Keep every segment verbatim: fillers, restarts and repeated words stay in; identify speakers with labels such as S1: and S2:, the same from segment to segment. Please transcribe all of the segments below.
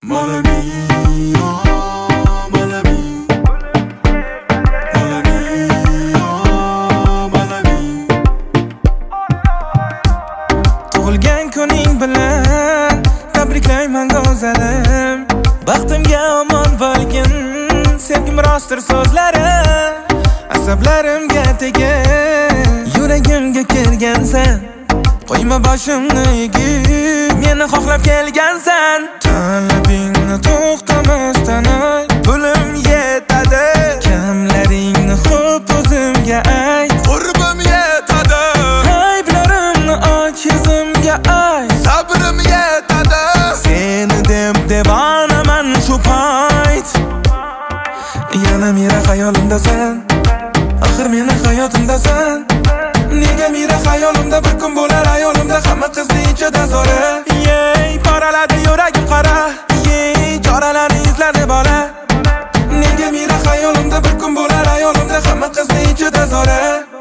S1: Mala mia, mala mia, mala mia, mala mia. Tug'ilgan kuning bilan tabriklayman go'zalim. Baxtimga omon bo'lgin, sevgim rostdir so'zlarim. Asablarimga tegib, yuragimga kirgansan. Qo'yma boshimni egib, meni xohlab kelgansan. Talabingni to'xtamasdan ay, pulim yetadi. Kamlaringni xo'p o'zimga ayt, qurbim yetadi. Ayblarimni och yuzimga ay, sabrim yetadi. Seni deb devonaman shu payt. Yana mira xayolimdasan, axir meni hayotimdasan. Nega mira xayolimda bir kun bo'lar ayolimda hamma qizni ichida zo'ri. Yey, poraladi yuragim qora. Yey, choralarni izladi bola. Nega mira xayolimda bir kun bo'lar ayolimda hamma qizni ichida zo'ri.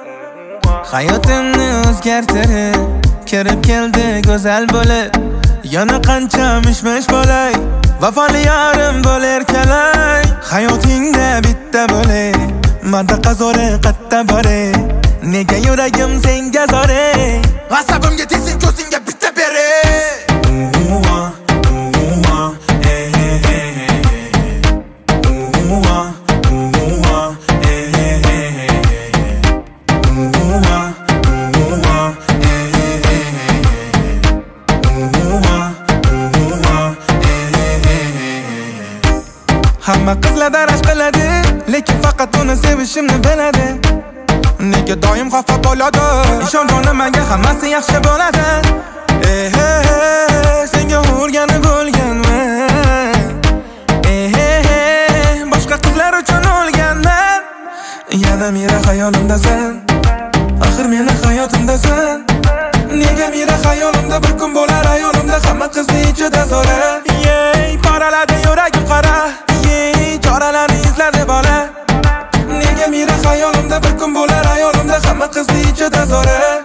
S1: Hayotimni o'zgartirib, kirib keldi go'zal bo'lib. Yana qancha mishmish bo'lay, vafoli yorim bo'lar kalay. Hayotingda bitta bo'lay, manda qazori qatta bore. Nega yuragim senga zore, asabimga tegsin ko'zingga bitta bere. Uva, uva, eh eh eh. Uva, uva, eh eh eh. Uva, uva, eh eh eh. Uva, uva, eh eh eh. Hamma qizlar rashq qiladi, lekin faqat uni sevishimni biladi. Nega doim xafa bo'ladi? Ishon jonim, menga hammasi yaxshi bo'ladi. Eh eh, senga o'rganib bo'lganman. Eh eh, boshqa qizlar uchun o'lganman. Yana mira xayolimdasan, axir meni hayotimdasan. Nega mira xayolimda bir kun bo'lar ayolimda hamma qizni ichida zo'ri. Yey, poraladi yuragim qora. Yey, choralarni izladi bola. Nega mira xayolimda bir kun bo'lar ayolimda hamma qizni ichida zo'ri.